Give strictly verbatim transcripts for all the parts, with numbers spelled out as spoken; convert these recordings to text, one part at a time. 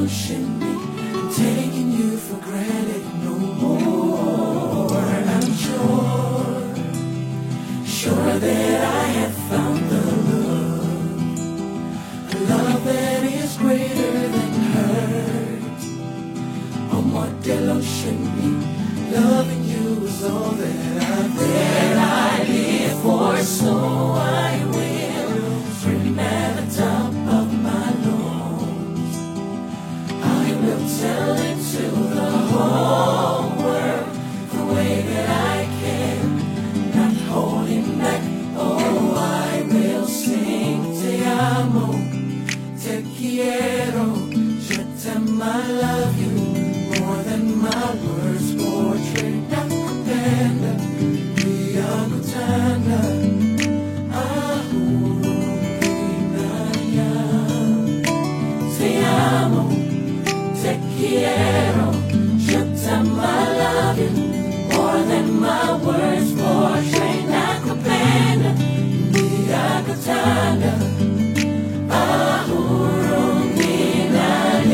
delusion me. I'm taking you for granted no more. I'm sure, sure that I have found the love, a love that is greater than hurt. Oh, more delusion me. Loving you is all that I that I live for, so I will scream at the top of my lungs. I will tell it to the whole world the way that I can, not holding back. Oh, I will sing te amo, te quiero, je t'aime, I love you more than my words portray. Nakupenda, niyakutanda, ahurumina. Te amo, te quiero, je t'aime, I love you more than my words portray. Nakupenda, niyakutanda, ahurumina.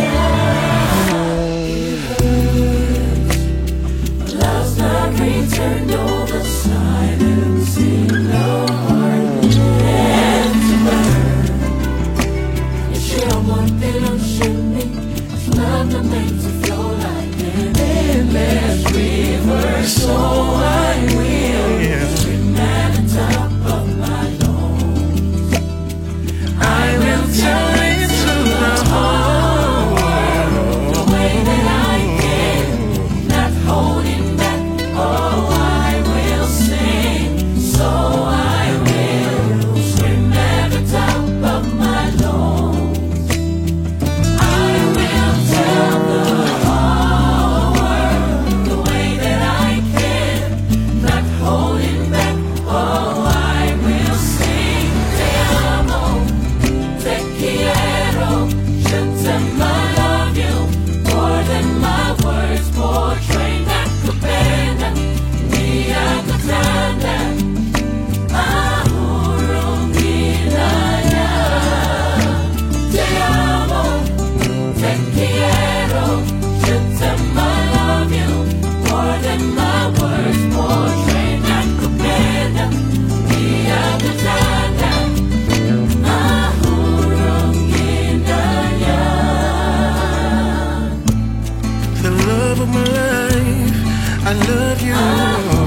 Love's not returned over silence in the heart and to burn. It's your one delusion me. It's love that makes it flow like an endless river. So I will scream at the top of my lungs. I will tell it to the whole world the way that I can, not holding back. Oh, I will sing, so I will scream at the top of my lungs. I will tell the whole world the way that I can, not holding back. Oh, I will sing te amo, te quiero, je t'aime, I love you more than my words portray. Nakupenda, niyakutanda, ahurumina. Te amo, te quiero, je t'aime, I love you more than my words portray. Nakupenda, niyakutanda, ahurumina. The love of my life, I love you.